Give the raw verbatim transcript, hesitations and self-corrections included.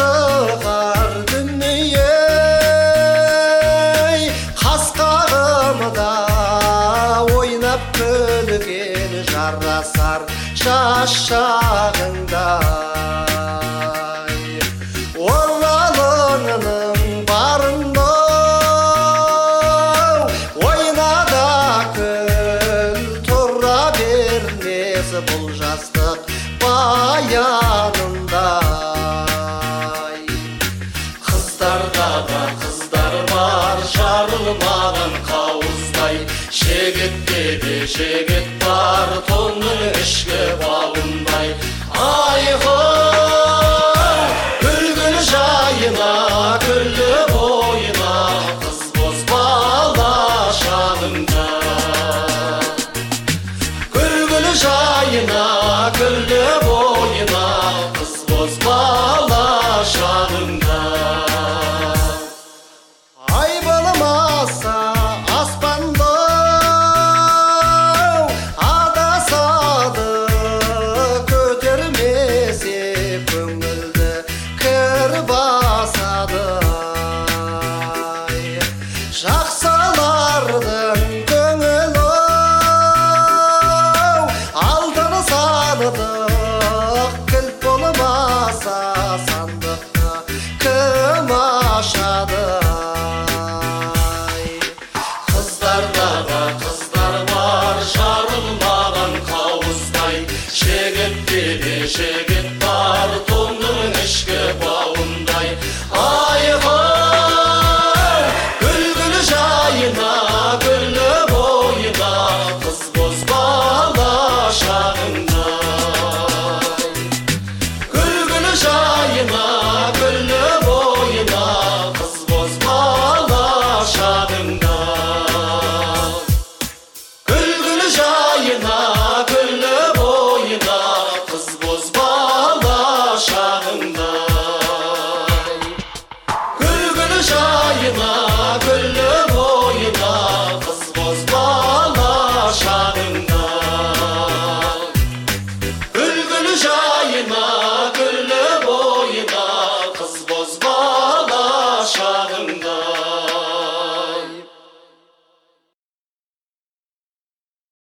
шығар дүние қас қағымда ойнап күлген жарасар жас шағыңдай оралыңның барында ойна да күл тұра бермес бұл жастық баянындай қыздарда да қыздар бар жарылмаған қауыздай жігітте де жігіт бар тонның ішкі бауы